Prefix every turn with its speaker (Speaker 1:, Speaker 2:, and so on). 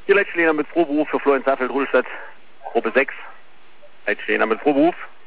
Speaker 1: Hier Leitstehender mit Frohberuf für Florenz Safeld Rudelstadt, Gruppe 6. Leitstehender mit Frohberuf.